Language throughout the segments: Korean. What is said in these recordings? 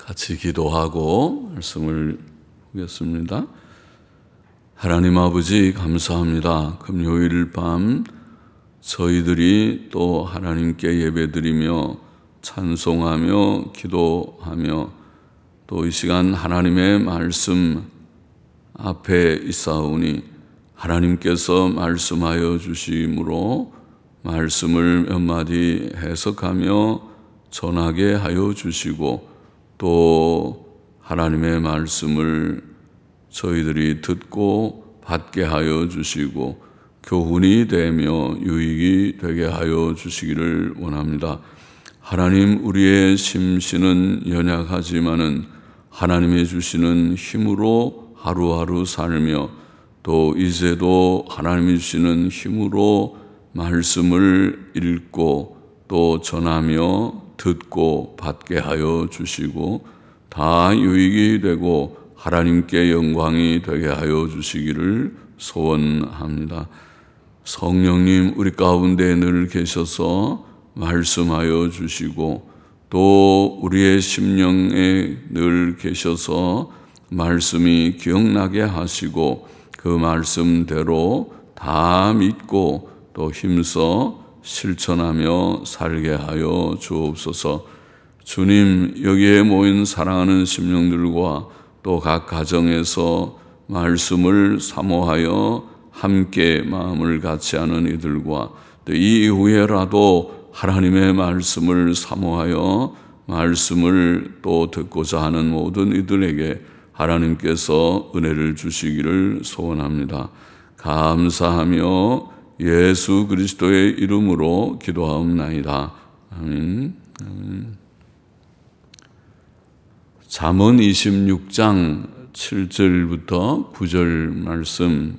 같이 기도하고 말씀을 보겠습니다. 하나님 아버지 감사합니다. 금요일 밤 저희들이 또 하나님께 예배드리며 찬송하며 기도하며 또 이 시간 하나님의 말씀 앞에 있사오니 하나님께서 말씀하여 주심으로 말씀을 몇 마디 해석하며 전하게 하여 주시고 또 하나님의 말씀을 저희들이 듣고 받게 하여 주시고 교훈이 되며 유익이 되게 하여 주시기를 원합니다. 하나님, 우리의 심신은 연약하지만은 하나님이 주시는 힘으로 하루하루 살며 또 이제도 하나님이 주시는 힘으로 말씀을 읽고 또 전하며 듣고 받게 하여 주시고 다 유익이 되고 하나님께 영광이 되게 하여 주시기를 소원합니다. 성령님, 우리 가운데 늘 계셔서 말씀하여 주시고 또 우리의 심령에 늘 계셔서 말씀이 기억나게 하시고 그 말씀대로 다 믿고 또 힘써 실천하며 살게 하여 주옵소서. 주님, 여기에 모인 사랑하는 심령들과 또 각 가정에서 말씀을 사모하여 함께 마음을 같이 하는 이들과 또 이 이후에라도 하나님의 말씀을 사모하여 말씀을 또 듣고자 하는 모든 이들에게 하나님께서 은혜를 주시기를 소원합니다. 감사하며 예수 그리스도의 이름으로 기도하옵나이다. 아멘. 잠언 26장 7절부터 9절 말씀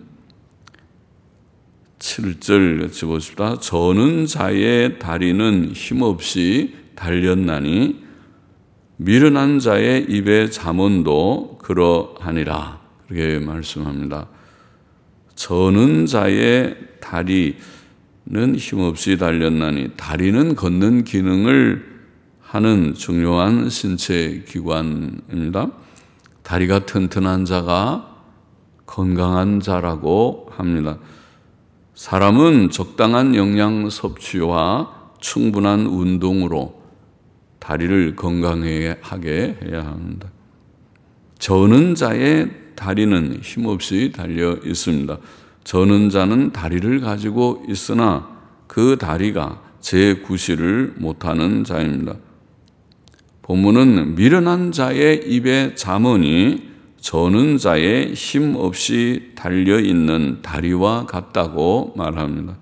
7절 같이 보십시다. 저는 자의 다리는 힘없이 달렸나니 미련한 자의 입의 잠언도 그러하니라. 그렇게 말씀합니다. 저는 자의 다리는 힘없이 달렸나니, 다리는 걷는 기능을 하는 중요한 신체 기관입니다. 다리가 튼튼한 자가 건강한 자라고 합니다. 사람은 적당한 영양 섭취와 충분한 운동으로 다리를 건강하게 해야 합니다. 저는 자의 다리는 힘없이 달려 있습니다. 저는 자는 다리를 가지고 있으나 그 다리가 제구실을 못하는 자입니다. 본문은 미련한 자의 입의 잠언이 저는 자의 힘없이 달려있는 다리와 같다고 말합니다.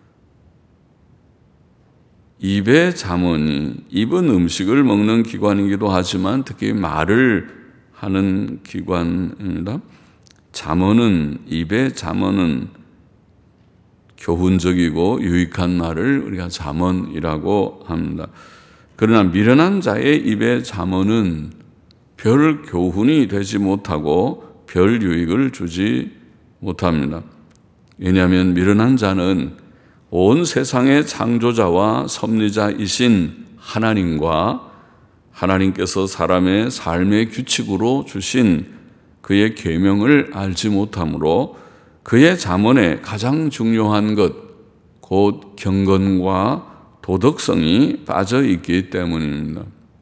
입의 잠언이, 입은 음식을 먹는 기관이기도 하지만 특히 말을 하는 기관입니다. 잠언은, 입의 잠언은 교훈적이고 유익한 말을 우리가 잠언이라고 합니다. 그러나 미련한 자의 입의 잠언은 별 교훈이 되지 못하고 별 유익을 주지 못합니다. 왜냐하면 미련한 자는 온 세상의 창조자와 섭리자이신 하나님과 하나님께서 사람의 삶의 규칙으로 주신 그의 계명을 알지 못하므로 그의 잠언에 가장 중요한 것, 곧 경건과 도덕성이 빠져 있기 때문입니다.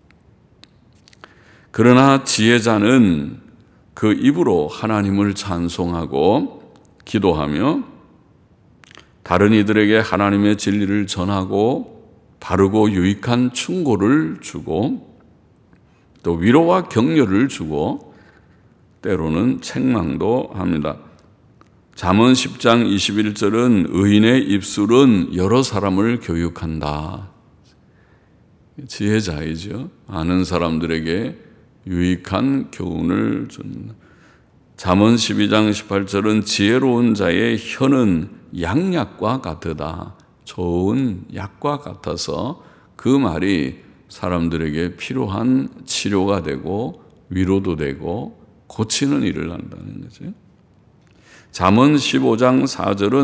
그러나 지혜자는 그 입으로 하나님을 찬송하고 기도하며 다른 이들에게 하나님의 진리를 전하고 바르고 유익한 충고를 주고 또 위로와 격려를 주고 때로는 책망도 합니다. 잠언 10장 21절은 의인의 입술은 여러 사람을 교육한다. 지혜자이죠. 많은 사람들에게 유익한 교훈을 줍니다. 잠언 12장 18절은 지혜로운 자의 혀는 양약과 같으다. 좋은 약과 같아서 그 말이 사람들에게 필요한 치료가 되고 위로도 되고 고치는 일을 한다는 거죠. 잠언 15장 4절은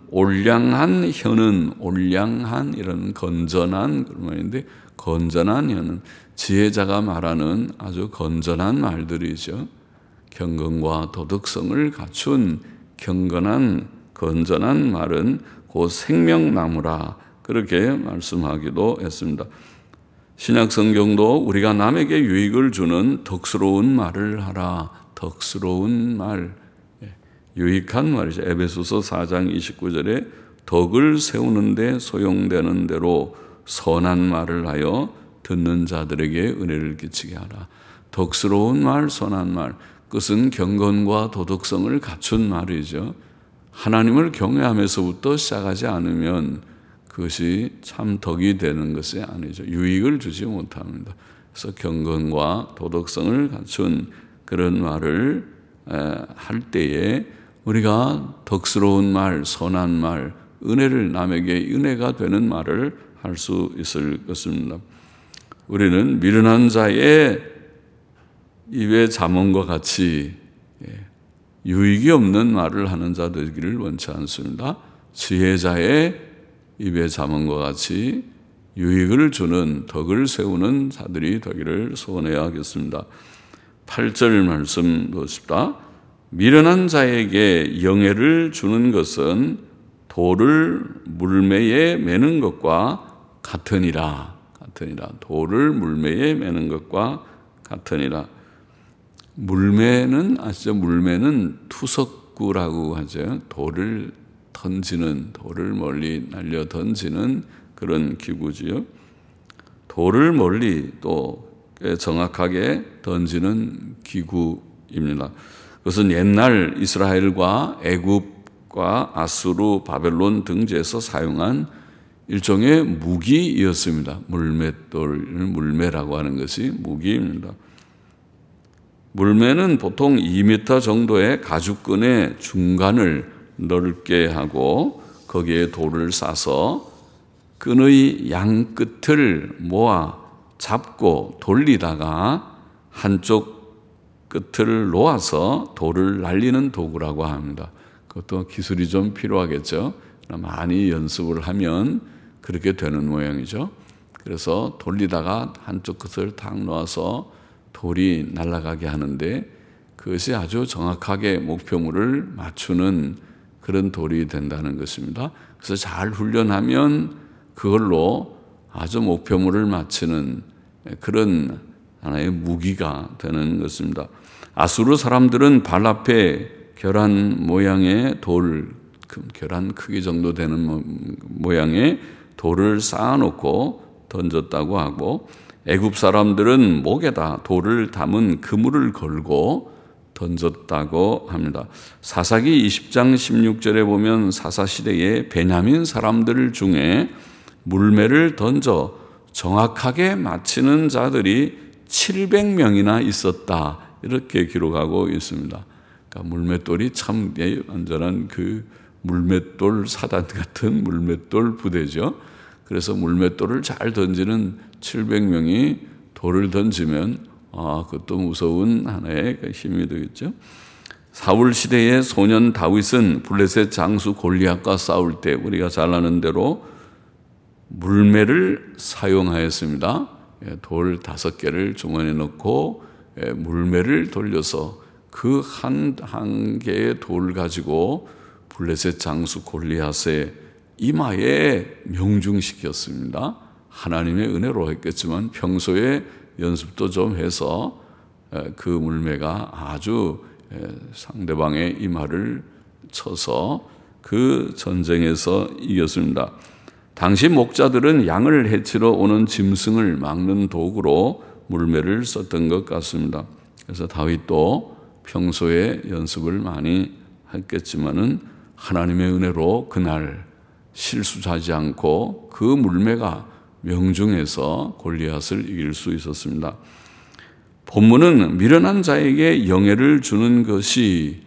올량한 혀는, 올량한 이런 건전한 그런 말인데, 건전한 혀는 지혜자가 말하는 아주 건전한 말들이죠. 경건과 도덕성을 갖춘 경건한 건전한 말은 곧 생명나무라, 그렇게 말씀하기도 했습니다. 신약 성경도 우리가 남에게 유익을 주는 덕스러운 말을 하라. 덕스러운 말, 유익한 말이죠. 에베소서 4장 29절에 덕을 세우는 데 소용되는 대로 선한 말을 하여 듣는 자들에게 은혜를 끼치게 하라. 덕스러운 말, 선한 말, 그것은 경건과 도덕성을 갖춘 말이죠. 하나님을 경외하면서부터 시작하지 않으면 그것이 참 덕이 되는 것이 아니죠. 유익을 주지 못합니다. 그래서 경건과 도덕성을 갖춘 그런 말을 할 때에 우리가 덕스러운 말, 선한 말, 은혜를 남에게 은혜가 되는 말을 할 수 있을 것입니다. 우리는 미련한 자의 입에 잠언과 같이 유익이 없는 말을 하는 자 되기를 원치 않습니다. 지혜자의 입에 잠언과 같이 유익을 주는 덕을 세우는 자들이 되기를 소원해야 하겠습니다. 8절 말씀 보십시다. 미련한 자에게 영예를 주는 것은 돌을 물매에 매는 것과 같으니라. 돌을 물매에 매는 것과 같으니라. 물매는 아시죠? 물매는 투석구라고 하죠. 돌을 던지는, 돌을 멀리 날려 던지는 그런 기구지요. 돌을 멀리 또 정확하게 던지는 기구입니다. 그것은 옛날 이스라엘과 애굽과 아수르, 바벨론 등지에서 사용한 일종의 무기였습니다. 물맷돌을 물매라고 하는 것이 무기입니다. 물매는 보통 2m 정도의 가죽끈의 중간을 넓게 하고 거기에 돌을 싸서 끈의 양 끝을 모아 잡고 돌리다가 한쪽 끝을 놓아서 돌을 날리는 도구라고 합니다. 그것도 기술이 좀 필요하겠죠. 많이 연습을 하면 그렇게 되는 모양이죠. 그래서 돌리다가 한쪽 끝을 탁 놓아서 돌이 날아가게 하는데 그것이 아주 정확하게 목표물을 맞추는 그런 돌이 된다는 것입니다. 그래서 잘 훈련하면 그걸로 아주 목표물을 맞추는 그런 하나의 무기가 되는 것입니다. 아수르 사람들은 발 앞에 계란 모양의 돌, 계란 크기 정도 되는 모양의 돌을 쌓아놓고 던졌다고 하고, 애굽 사람들은 목에다 돌을 담은 그물을 걸고 던졌다고 합니다. 사사기 20장 16절에 보면 사사시대에 베냐민 사람들 중에 물매를 던져 정확하게 맞히는 자들이 700명이나 있었다, 이렇게 기록하고 있습니다. 그러니까 물맷돌이 참 완전한 그 물맷돌 사단 같은 물맷돌 부대죠. 그래서 물맷돌을 잘 던지는 700명이 돌을 던지면 그것도 무서운 하나의 힘이 되겠죠. 사울 시대의 소년 다윗은 블레셋 장수 골리앗과 싸울 때 우리가 잘 아는 대로 물매를 사용하였습니다. 돌 5개를 주머니에 넣고 물매를 돌려서 그 한 개의 돌 가지고 블레셋 장수 골리앗의 이마에 명중시켰습니다. 하나님의 은혜로 했겠지만 평소에 연습도 좀 해서 그 물매가 아주 상대방의 이마를 쳐서 그 전쟁에서 이겼습니다. 당시 목자들은 양을 해치러 오는 짐승을 막는 도구로 물매를 썼던 것 같습니다. 그래서 다윗도 평소에 연습을 많이 했겠지만은 하나님의 은혜로 그날 실수하지 않고 그 물매가 명중해서 골리앗을 이길 수 있었습니다. 본문은 미련한 자에게 영예를 주는 것이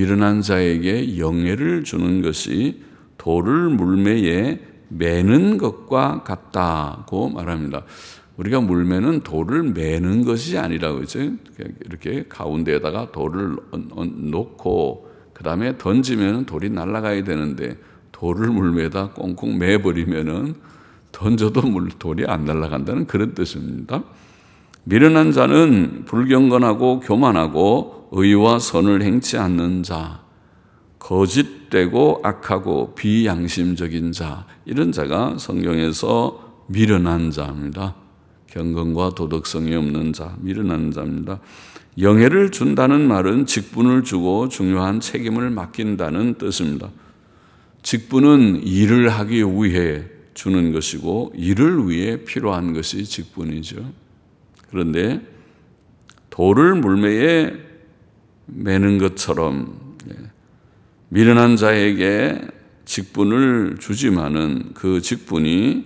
돌을 물매에 매는 것과 같다고 말합니다. 우리가 물매는 돌을 매는 것이 아니라고 했죠. 이렇게 가운데에다가 돌을 놓고 그 다음에 던지면 돌이 날아가야 되는데 돌을 물매다 꽁꽁 매버리면은 던져도 돌이 안 날아간다는 그런 뜻입니다. 미련한 자는 불경건하고 교만하고 의와 선을 행치 않는 자, 거짓되고 악하고 비양심적인 자, 이런 자가 성경에서 미련한 자입니다. 경건과 도덕성이 없는 자, 미련한 자입니다. 영예를 준다는 말은 직분을 주고 중요한 책임을 맡긴다는 뜻입니다. 직분은 일을 하기 위해 주는 것이고 일을 위해 필요한 것이 직분이죠. 그런데 돌을 물매에 매는 것처럼 미련한 자에게 직분을 주지만은 그 직분의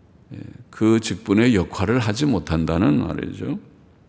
역할을 하지 못한다는 말이죠.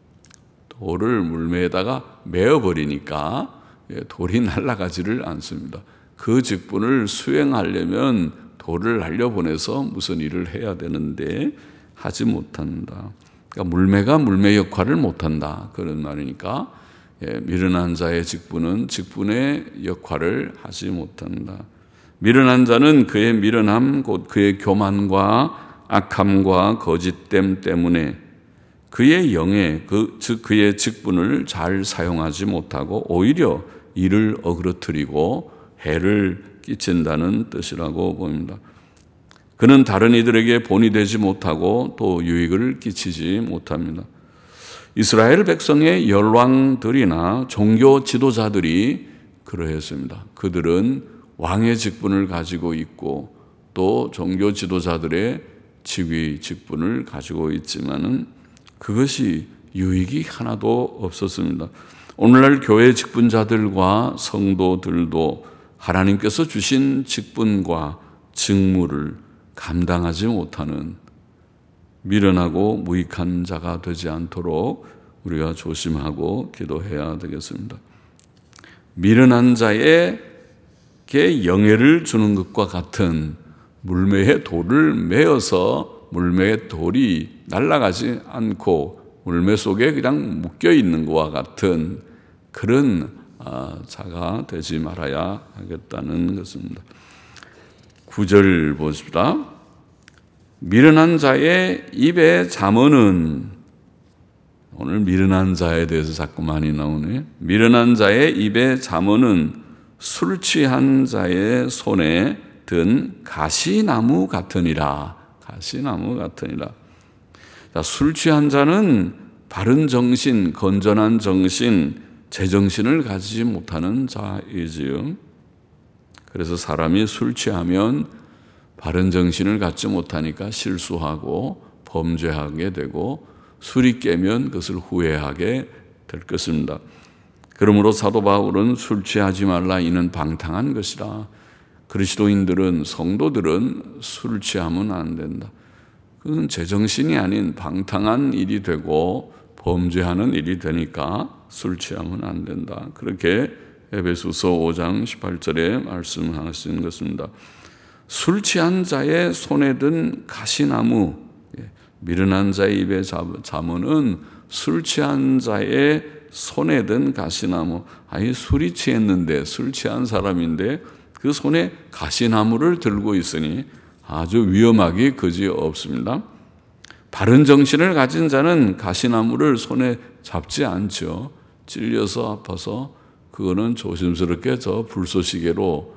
돌을 물매에다가 메어버리니까 돌이 날아가지를 않습니다. 그 직분을 수행하려면 돌을 날려보내서 무슨 일을 해야 되는데 하지 못한다. 그러니까 물매가 물매 역할을 못한다. 그런 말이니까 미련한 자의 직분은 직분의 역할을 하지 못한다. 미련한 자는 그의 미련함, 곧 그의 교만과 악함과 거짓됨 때문에 그의 영예, 즉 그의 직분을 잘 사용하지 못하고 오히려 이를 어그러뜨리고 해를 끼친다는 뜻이라고 봅니다. 그는 다른 이들에게 본이 되지 못하고 또 유익을 끼치지 못합니다. 이스라엘 백성의 열왕들이나 종교 지도자들이 그러했습니다. 그들은 왕의 직분을 가지고 있고 또 종교 지도자들의 지위 직분을 가지고 있지만은 그것이 유익이 하나도 없었습니다. 오늘날 교회 직분자들과 성도들도 하나님께서 주신 직분과 직무를 감당하지 못하는 미련하고 무익한 자가 되지 않도록 우리가 조심하고 기도해야 되겠습니다. 미련한 자에게 영예를 주는 것과 같은 물매에 돌을 메어서 물매의 돌이 날아가지 않고 물매 속에 그냥 묶여 있는 것과 같은 그런 자가 되지 말아야 하겠다는 것입니다. 9절 보십시다. 미련한 자의 입의 잠언은, 오늘 미련한 자에 대해서 자꾸 많이 나오네. 미련한 자의 입의 잠언은 술 취한 자의 손에 든 가시나무 같으니라. 가시나무 같으니라. 자, 술 취한 자는 바른 정신, 건전한 정신, 제정신을 가지지 못하는 자이지요. 그래서 사람이 술 취하면 바른 정신을 갖지 못하니까 실수하고 범죄하게 되고 술이 깨면 그것을 후회하게 될 것입니다. 그러므로 사도 바울은 술 취하지 말라 이는 방탕한 것이라. 그리스도인들은 성도들은 술 취하면 안 된다. 그건 제정신이 아닌 방탕한 일이 되고 범죄하는 일이 되니까 술 취하면 안 된다. 그렇게 에베소서 5장 18절에 말씀하신 것입니다. 술 취한 자의 손에 든 가시나무, 미련한 자의 입의 잠언은 술 취한 자의 손에 든 가시나무. 아니 술이 취했는데 술 취한 사람인데 그 손에 가시나무를 들고 있으니 아주 위험하기 그지없습니다. 바른 정신을 가진 자는 가시나무를 손에 잡지 않죠. 찔려서 아파서 그거는 조심스럽게 저 불쏘시개로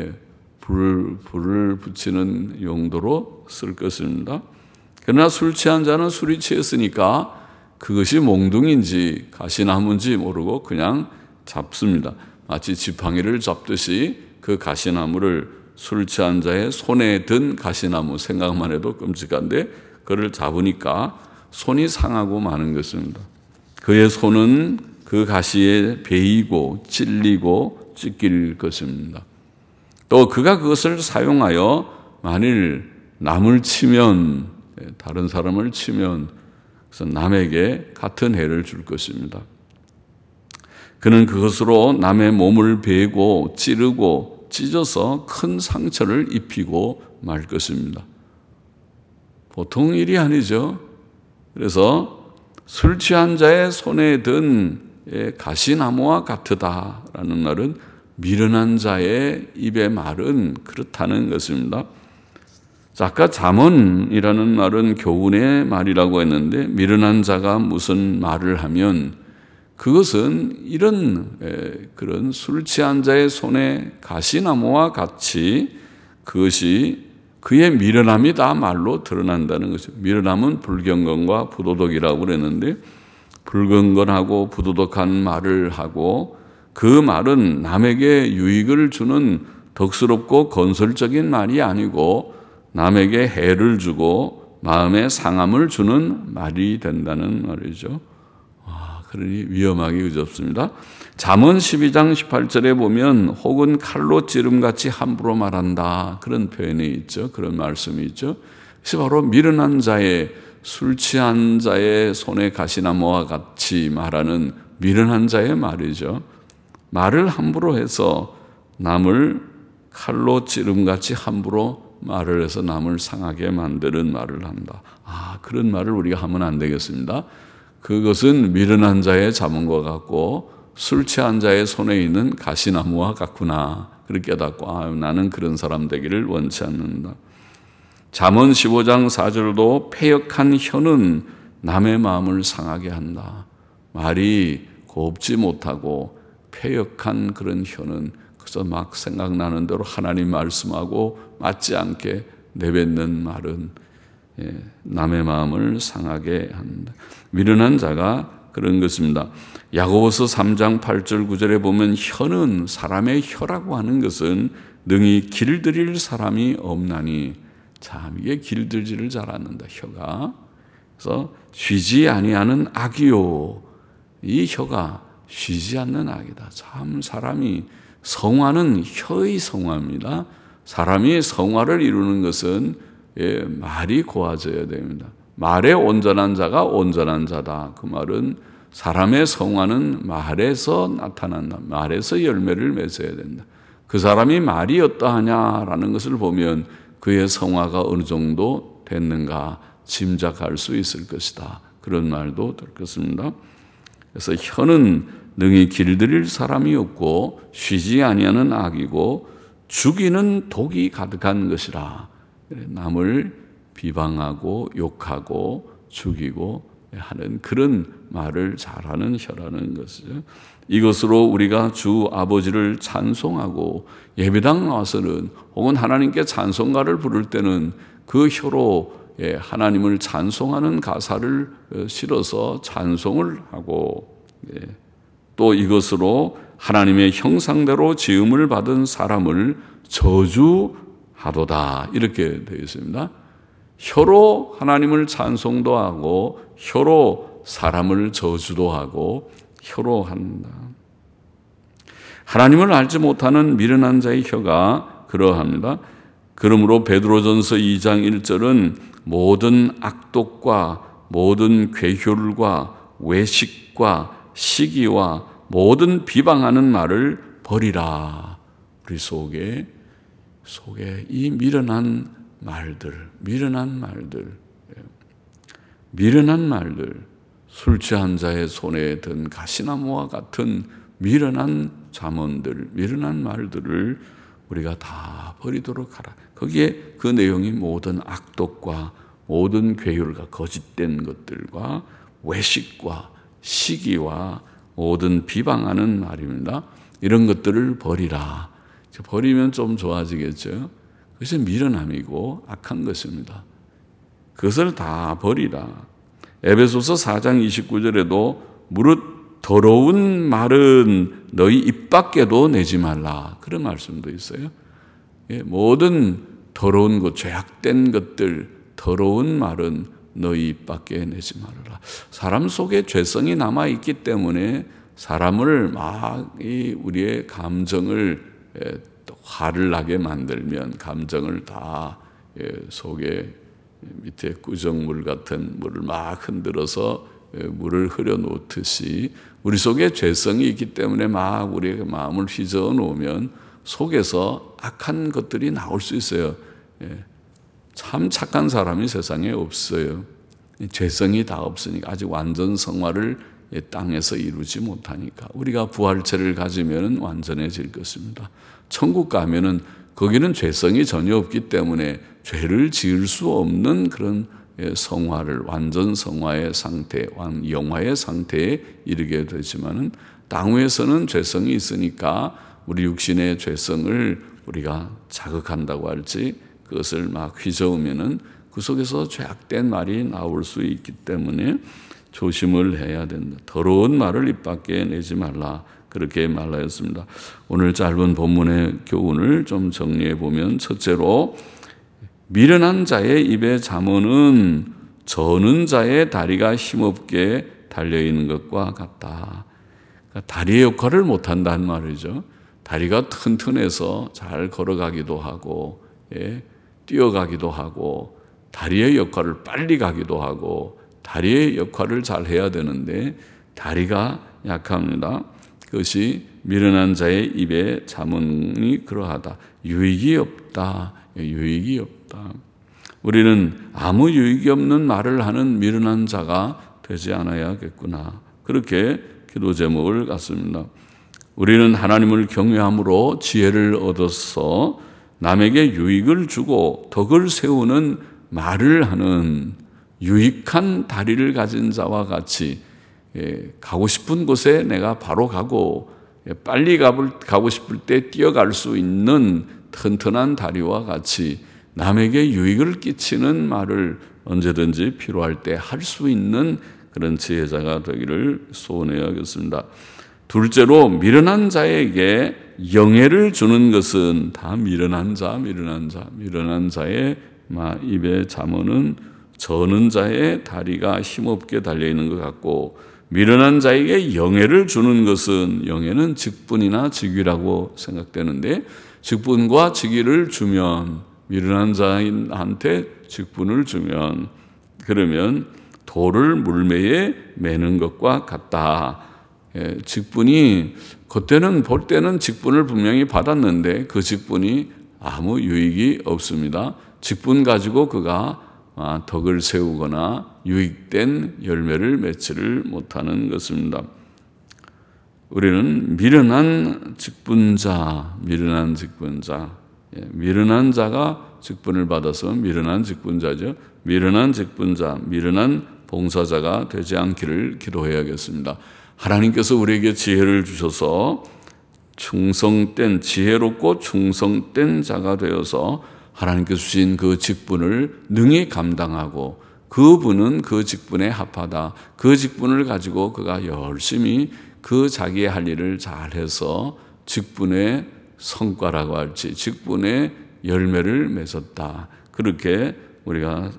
불을 붙이는 용도로 쓸 것입니다. 그러나 술 취한 자는 술이 취했으니까 그것이 몽둥인지 가시나무인지 모르고 그냥 잡습니다. 마치 지팡이를 잡듯이 그 가시나무를 술 취한 자의 손에 든 가시나무, 생각만 해도 끔찍한데 그를 잡으니까 손이 상하고 마는 것입니다. 그의 손은 그 가시에 베이고 찔리고 찢길 것입니다. 또 그가 그것을 사용하여 만일 남을 치면, 다른 사람을 치면 그래서 남에게 같은 해를 줄 것입니다. 그는 그것으로 남의 몸을 베고 찌르고 찢어서 큰 상처를 입히고 말 것입니다. 보통 일이 아니죠. 그래서 술 취한 자의 손에 든 가시나무와 같으다라는 말은 미련한 자의 입의 말은 그렇다는 것입니다. 자, 아까 잠언이라는 말은 교훈의 말이라고 했는데 미련한 자가 무슨 말을 하면 그것은 이런 그런 술 취한 자의 손에 가시나무와 같이 그것이 그의 미련함이 다 말로 드러난다는 것이죠. 미련함은 불경건과 부도덕이라고 그랬는데 불경건하고 부도덕한 말을 하고 그 말은 남에게 유익을 주는 덕스럽고 건설적인 말이 아니고 남에게 해를 주고 마음에 상함을 주는 말이 된다는 말이죠. 그러니 위험하기 그지없습니다. 잠언 12장 18절에 보면 혹은 칼로 찌름같이 함부로 말한다 그런 표현이 있죠. 그런 말씀이 있죠. 그래서 바로 미련한 자의 술 취한 자의 손에 가시나무와 같이 말하는 미련한 자의 말이죠. 말을 함부로 해서 남을 칼로 찌름같이 함부로 말을 해서 남을 상하게 만드는 말을 한다. 그런 말을 우리가 하면 안 되겠습니다. 그것은 미련한 자의 잠언과 같고 술 취한 자의 손에 있는 가시나무와 같구나. 그렇게 깨닫고 나는 그런 사람 되기를 원치 않는다. 잠언 15장 4절도 패역한 혀는 남의 마음을 상하게 한다. 말이 곱지 못하고 패역한 그런 혀는 그래서 막 생각나는 대로 하나님 말씀하고 맞지 않게 내뱉는 말은 남의 마음을 상하게 한다. 미련한 자가 그런 것입니다. 야고보서 3장 8절 9절에 보면 혀는 사람의 혀라고 하는 것은 능히 길들일 사람이 없나니 참 이게 길들지를 잘 않는다 혀가. 그래서 쉬지 아니하는 악이요 이 혀가 쉬지 않는 악이다. 참 사람이 성화는 혀의 성화입니다. 사람이 성화를 이루는 것은 말이 고와져야 됩니다. 말에 온전한 자가 온전한 자다. 그 말은 사람의 성화는 말에서 나타난다. 말에서 열매를 맺어야 된다. 그 사람이 말이 어떠하냐라는 것을 보면 그의 성화가 어느 정도 됐는가 짐작할 수 있을 것이다. 그런 말도 들었습니다. 그래서 혀는 능히 길들일 사람이 없고 쉬지 아니하는 악이고 죽이는 독이 가득한 것이라. 남을 비방하고 욕하고 죽이고 하는 그런 말을 잘하는 혀라는 것이죠. 이것으로 우리가 주 아버지를 찬송하고 예배당 나와서는 혹은 하나님께 찬송가를 부를 때는 그 혀로 하나님을 찬송하는 가사를 실어서 찬송을 하고 또 이것으로 하나님의 형상대로 지음을 받은 사람을 저주하도다 이렇게 되어 있습니다. 혀로 하나님을 찬송도 하고 혀로 사람을 저주도 하고 혀로 한다. 하나님을 알지 못하는 미련한 자의 혀가 그러합니다. 그러므로 베드로전서 2장 1절은 모든 악독과 모든 괴혈과 외식과 시기와 모든 비방하는 말을 버리라. 우리 속에 이 미련한 말들, 술 취한 자의 손에 든 가시나무와 같은 미련한 잠언들, 미련한 말들을 우리가 다 버리도록 하라. 거기에 그 내용이 모든 악독과 모든 괴율과 거짓된 것들과 외식과 시기와 모든 비방하는 말입니다. 이런 것들을 버리라. 버리면 좀 좋아지겠죠. 그것이 미련함이고 악한 것입니다. 그것을 다 버리라. 에베소서 4장 29절에도 무릇 더러운 말은 너희 입 밖에도 내지 말라. 그런 말씀도 있어요. 모든 더러운 것, 죄악된 것들, 더러운 말은 너희 입 밖에 내지 말아라. 사람 속에 죄성이 남아있기 때문에 사람을 막 우리의 감정을 화를 나게 만들면 감정을 다 속에 밑에 꾸정물 같은 물을 막 흔들어서 물을 흐려 놓듯이 우리 속에 죄성이 있기 때문에 막 우리의 마음을 휘저어 놓으면 속에서 악한 것들이 나올 수 있어요. 참 착한 사람이 세상에 없어요. 죄성이 다 없으니까 아직 완전 성화를 이 땅에서 이루지 못하니까. 우리가 부활체를 가지면 완전해질 것입니다. 천국 가면은 거기는 죄성이 전혀 없기 때문에 죄를 지을 수 없는 그런 성화를, 완전 성화의 상태, 영화의 상태에 이르게 되지만은 땅 위에서는 죄성이 있으니까 우리 육신의 죄성을 우리가 자극한다고 할지 그것을 막 휘저으면은 그 속에서 죄악된 말이 나올 수 있기 때문에 조심을 해야 된다. 더러운 말을 입 밖에 내지 말라. 그렇게 말하였습니다. 오늘 짧은 본문의 교훈을 좀 정리해 보면, 첫째로 미련한 자의 입의 잠언은 저는 자의 다리가 힘없게 달려있는 것과 같다. 그러니까 다리의 역할을 못한다는 말이죠. 다리가 튼튼해서 잘 걸어가기도 하고, 뛰어가기도 하고, 다리의 역할을 빨리 가기도 하고, 다리의 역할을 잘 해야 되는데 다리가 약합니다. 그것이 미련한 자의 입에 잠언이 그러하다. 유익이 없다. 유익이 없다. 우리는 아무 유익이 없는 말을 하는 미련한 자가 되지 않아야겠구나. 그렇게 기도 제목을 갖습니다. 우리는 하나님을 경외함으로 지혜를 얻어서 남에게 유익을 주고 덕을 세우는 말을 하는 유익한 다리를 가진 자와 같이 가고 싶은 곳에 내가 바로 가고 빨리 가고 싶을 때 뛰어갈 수 있는 튼튼한 다리와 같이 남에게 유익을 끼치는 말을 언제든지 필요할 때 할 수 있는 그런 지혜자가 되기를 소원해야겠습니다. 둘째로 미련한 자에게 영예를 주는 것은 다 미련한 자의 입의 잠언은 저는 자의 다리가 힘없게 달려있는 것 같고, 미련한 자에게 영예를 주는 것은, 영예는 직분이나 직위라고 생각되는데, 직분과 직위를 주면, 미련한 자한테 직분을 주면, 그러면 돌을 물매에 매는 것과 같다. 직분이 그때는 볼 때는 직분을 분명히 받았는데 그 직분이 아무 유익이 없습니다. 직분 가지고 그가 덕을 세우거나 유익된 열매를 맺지를 못하는 것입니다. 우리는 미련한 직분자, 미련한 자가 직분을 받아서 미련한 직분자죠. 미련한 직분자, 미련한 봉사자가 되지 않기를 기도해야겠습니다. 하나님께서 우리에게 지혜를 주셔서 지혜롭고 충성된 자가 되어서 하나님께서 주신 그 직분을 능히 감당하고, 그분은 그 직분에 합하다. 그 직분을 가지고 그가 열심히 그 자기의 할 일을 잘해서 직분의 성과라고 할지 직분의 열매를 맺었다. 그렇게 우리가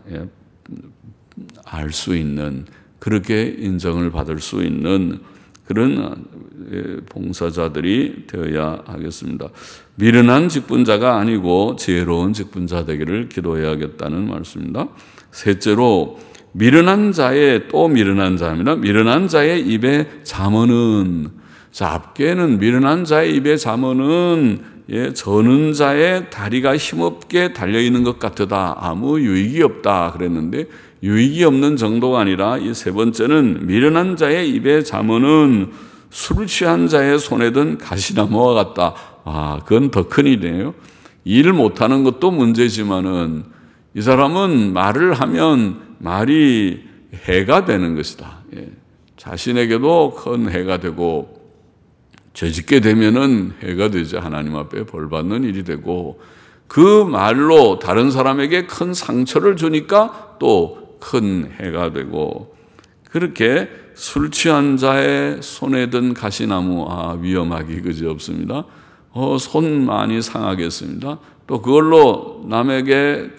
알 수 있는, 그렇게 인정을 받을 수 있는 그런 봉사자들이 되어야 하겠습니다. 미련한 직분자가 아니고 지혜로운 직분자 되기를 기도해야겠다는 말씀입니다. 셋째로 미련한 자입니다. 미련한 자의 입에 잠언은, 앞께는 미련한 자의 입에 잠언은 저는 자의 다리가 힘없게 달려있는 것 같으다. 아무 유익이 없다 그랬는데, 유익이 없는 정도가 아니라 이 세 번째는 미련한 자의 입에 잠언은 술 취한 자의 손에 든 가시나무와 같다. 그건 더 큰 일이에요. 일을 못하는 것도 문제지만은 이 사람은 말을 하면 말이 해가 되는 것이다. 자신에게도 큰 해가 되고, 죄짓게 되면은 해가 되죠. 하나님 앞에 벌 받는 일이 되고, 그 말로 다른 사람에게 큰 상처를 주니까 또 큰 해가 되고, 그렇게 술 취한 자의 손에 든 가시나무, 위험하기 그지없습니다. 손 많이 상하겠습니다. 또 그걸로 남을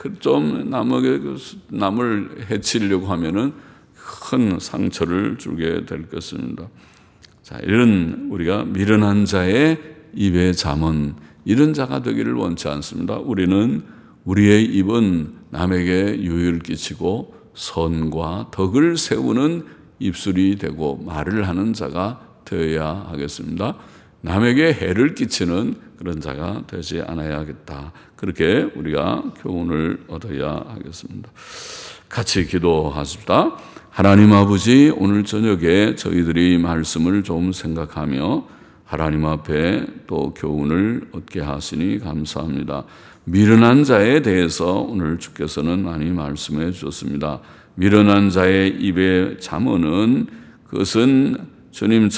해치려고 하면은 큰 상처를 주게 될 것입니다. 자, 이런 우리가 미련한 자의 입에 잠언, 이런 자가 되기를 원치 않습니다. 우리는 우리의 입은 남에게 유익을 끼치고 선과 덕을 세우는 입술이 되고 말을 하는 자가 되어야 하겠습니다. 남에게 해를 끼치는 그런 자가 되지 않아야겠다. 그렇게 우리가 교훈을 얻어야 하겠습니다. 같이 기도하십시다. 하나님 아버지, 오늘 저녁에 저희들이 말씀을 좀 생각하며 하나님 앞에 또 교훈을 얻게 하시니 감사합니다. 미련한 자에 대해서 오늘 주께서는 많이 말씀해 주셨습니다. 미련한 자의 입의 잠언은 그것은 주님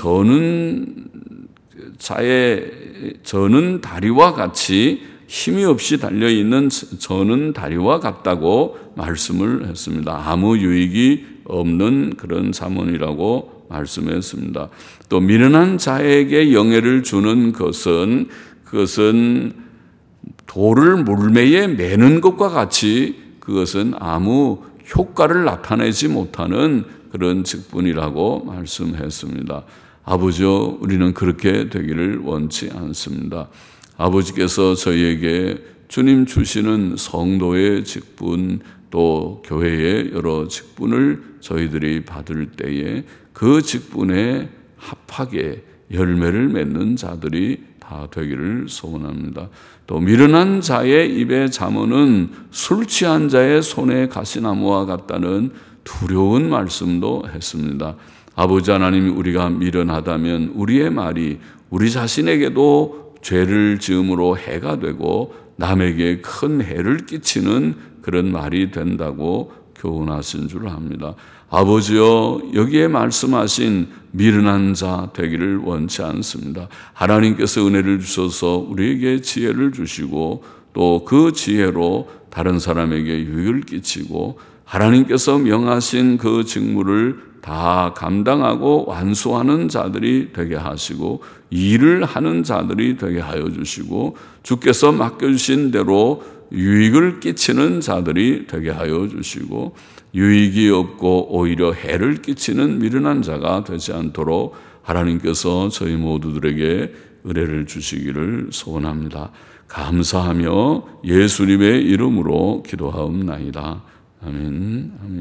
저는 다리와 같이 힘이 없이 달려있는 저는 다리와 같다고 말씀을 했습니다. 아무 유익이 없는 그런 잠언이라고 말씀했습니다. 또 미련한 자에게 영예를 주는 것은 그것은 돌을 물매에 매는 것과 같이 그것은 아무 효과를 나타내지 못하는 그런 직분이라고 말씀했습니다. 아버지요, 우리는 그렇게 되기를 원치 않습니다. 아버지께서 저희에게 주님 주시는 성도의 직분 또 교회의 여러 직분을 저희들이 받을 때에 그 직분에 합하게 열매를 맺는 자들이 다 되기를 소원합니다. 또 미련한 자의 입의 잠언은 술 취한 자의 손에 가시나무와 같다는 두려운 말씀도 했습니다. 아버지 하나님, 우리가 미련하다면 우리의 말이 우리 자신에게도 죄를 지음으로 해가 되고 남에게 큰 해를 끼치는 그런 말이 된다고 교훈하신 줄 압니다. 아버지여, 여기에 말씀하신 미련한 자 되기를 원치 않습니다. 하나님께서 은혜를 주셔서 우리에게 지혜를 주시고 또 그 지혜로 다른 사람에게 유익을 끼치고 하나님께서 명하신 그 직무를 다 감당하고 완수하는 자들이 되게 하시고 일을 하는 자들이 되게 하여 주시고 주께서 맡겨주신 대로 유익을 끼치는 자들이 되게 하여 주시고 유익이 없고 오히려 해를 끼치는 미련한 자가 되지 않도록 하나님께서 저희 모두들에게 은혜를 주시기를 소원합니다. 감사하며 예수님의 이름으로 기도하옵나이다. 아멘.